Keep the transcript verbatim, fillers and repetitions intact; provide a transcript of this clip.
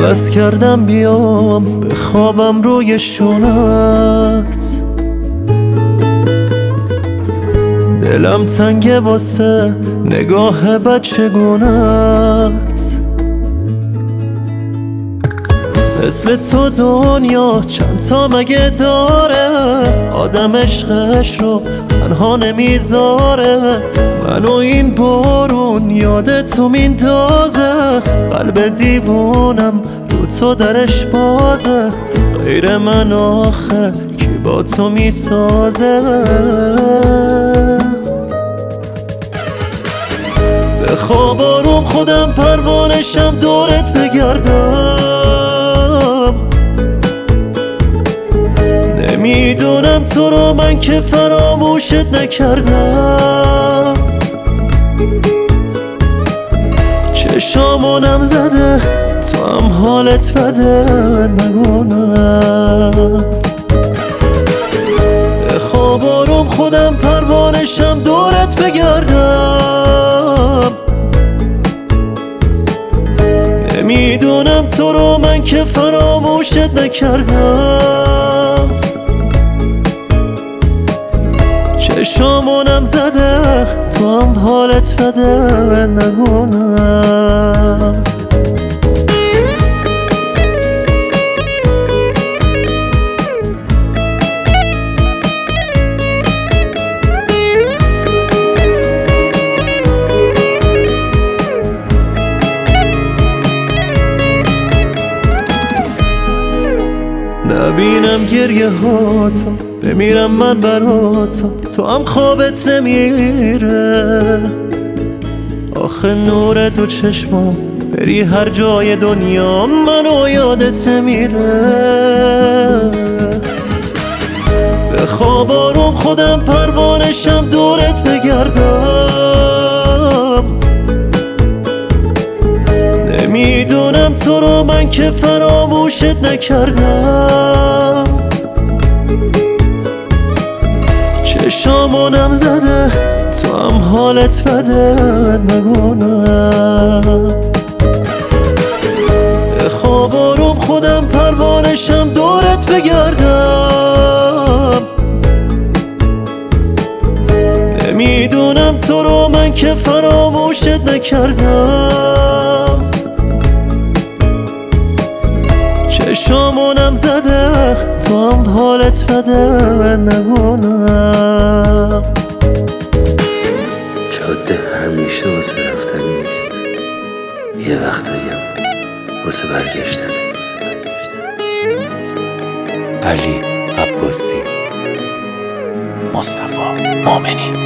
عوض کردم بیام بخوابم روی شونت. دلم تنگه واسه نگاه بچگونت. مثل تو دنیا چند تا مگه داره، آدم عشقش رو تنها نمیذاره. منو این بارون یاد تو میندازه، قلب دیوونم رو تو درش بازه. غیر من آخه کی با تو میسازه؟ بخواب آروم خودم پروانشم دورت بگردم. نمیدونم تو رو من که فراموشت نکردم. چشامونم زده تو هم حالت بده نگونم. بخواب آروم خودم پروانشم دورت بگردم. نمیدونم تو رو من که فراموشت نکردم. چشامونم زده تو هم حالت بده نگونم. نبینم گریه هاتو بمیرم من براتو، تو هم خوابت نمیره. آخه نور دو چشمام بری هر جای دنیا منو یادت نمیره. بخواب آروم خودم پروانشم دورت بگردم. نمیدونم تو رو من که فراموشت نکردم. چشامونم زده تو هم حالت بده نگونم. بخواب آروم خودم پروانشم دورت بگردم. نمیدونم تو رو من که فراموشت نکردم. چشامونم زده تو هم حالت بده نگونم. جاده همیشه واسه رفتن نیست، یه وقتاییم واسه برگشتن. علی عباسی، مصطفی مومنی.